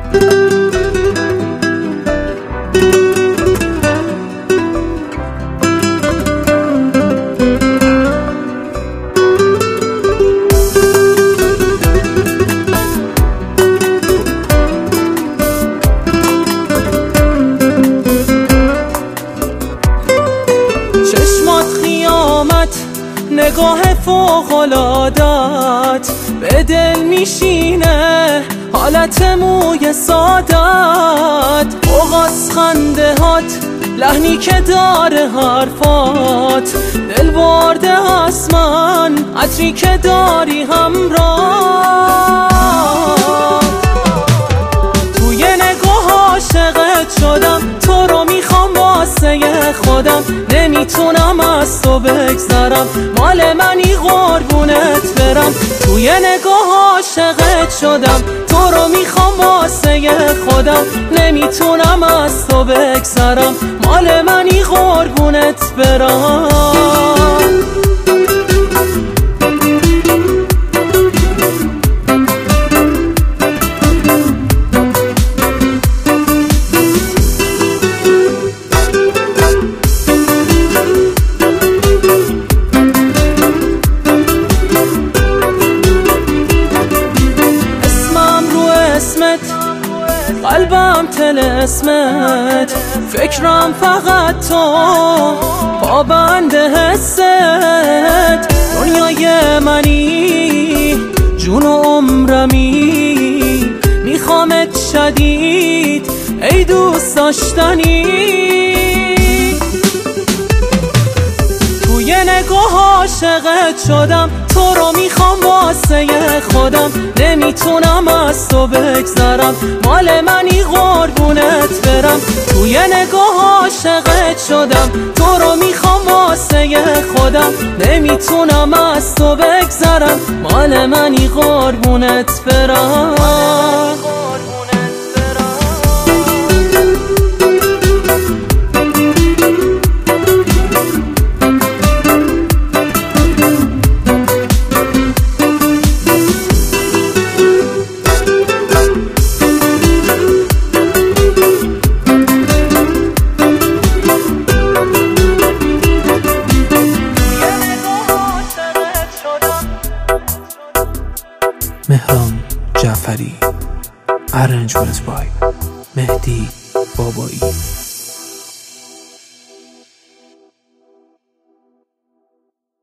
نگاه فوق‌العادت به دل میشینه، حالت موی سادت، اوغاز خنده هات، لحنی که داره حرفات، دل برده از من، عطری که داری همراه. توی نگاه عاشقت شدم، تو رو میخوام واسه خودم، نمیتونم از تو بگذرم، مال منی قربونت برم. توی نگاه عاشقت شدم، تو رو میخوام واسه خودم، نمیتونم از تو بگذرم، مال منی قربونت برم. قلبم طلسمت، فکرم فقط تو، پابند حست، دنیای منی، جون و عمرمی، میخوامت شدید ای دوست داشتنی. توی نگاه عاشقت شدم، تو رو میخوام واسه خودم، نمیتونم از تو بگذرم، مال منی قربونت برم. توی نگاه عاشقت شدم، تو رو میخوام واسه خودم، نمیتونم از تو بگذرم، مال منی قربونت برم. مهران جعفری. Arrangement by مهدی بابایی.